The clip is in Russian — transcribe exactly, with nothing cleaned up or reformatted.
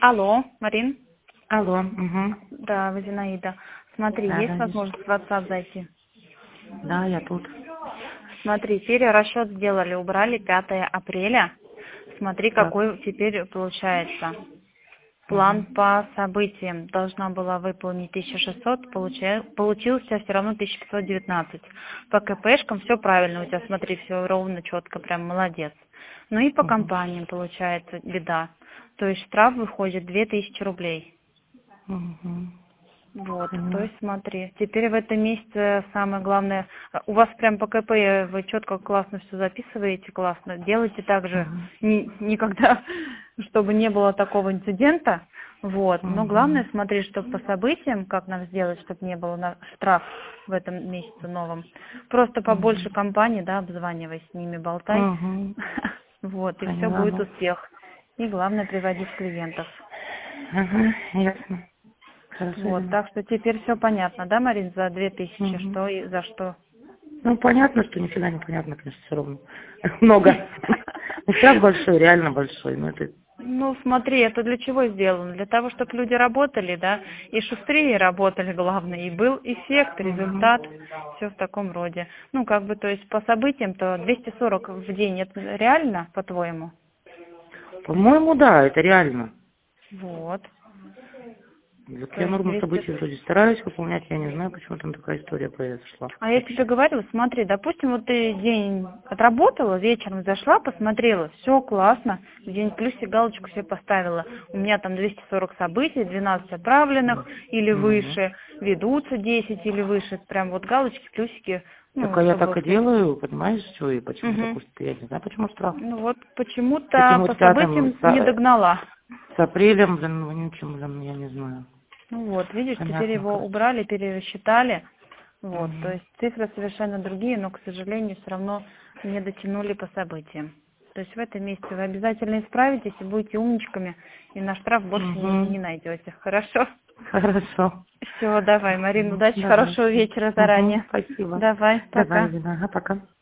Алло, Марин? Алло, угу. Да, вы Зинаида. Смотри, Да, есть да, вижу. возможность в WhatsApp зайти? Да, я тут. Смотри, перерасчет сделали, убрали пятое апреля. Смотри, Так. какой теперь получается. План Угу. по событиям. Должна была выполнить тысяча шестьсот, получа- получилось у тебя все равно тысяча пятьсот девятнадцать. По КПшкам все правильно у тебя, смотри, все ровно, четко, прям молодец. Ну и по Угу. компаниям получается беда. То есть штраф выходит две тысячи рублей. Угу. Вот, то Поняла. есть смотри, теперь в этом месяце самое главное, у вас прям по КП вы четко, классно все записываете, классно, делайте так же, Угу. ни- никогда, чтобы не было такого инцидента, вот, но главное Угу. смотреть, чтобы по событиям, как нам сделать, чтобы не было на штраф в этом месяце новом, просто побольше Угу. компаний, да, обзванивай с ними, болтай, Угу. вот, и все Поняла, будет ну. успех, и главное приводить клиентов. Ага, ясно. Хорошо, Вот, Зина. так что теперь все понятно, да, Марин, за две тысячи, Угу. что и за что? Ну, понятно, что нифига не понятно, конечно, все равно. Много. Ну, штраф большой, реально большой. Но это... Ну, смотри, это для чего сделано? Для того, чтобы люди работали, да, и шустрее работали, главное, и был эффект, Угу. результат, все в таком роде. Ну, как бы, то есть по событиям-то двести сорок в день, это реально, по-твоему? По-моему, да, это реально. Вот, Так то я есть норму двести. событий вроде стараюсь выполнять, я не знаю, почему там такая история произошла. А я тебе говорю, смотри, допустим, вот ты день отработала, вечером зашла, посмотрела, все классно, в день плюсик галочку себе поставила. У меня там двести сорок событий, двенадцать отправленных или Угу. выше, ведутся десять или выше, прям вот галочки, плюсики, Так ну, а я так чтобы и все. делаю, понимаешь, что и почему Угу. такой, я не знаю, почему штраф. Ну вот С этим почему-то вот по пятым, событиям с, не э, догнала. с апрелем, блин, ну ничем, блин, я не знаю. Ну вот, видишь, теперь Понятно, его короче. убрали, пересчитали. Вот, то Угу. есть цифры совершенно другие, но, к сожалению, все равно не дотянули по событиям. То есть в этом месяце вы обязательно исправитесь и будете умничками, и на штраф больше не, Угу. не найдете. Хорошо? Хорошо. Все, давай, Марина, Мгм. удачи, Давай. хорошего вечера Угу. заранее. Спасибо. Давай, Давай, пока. Лена, ага, пока.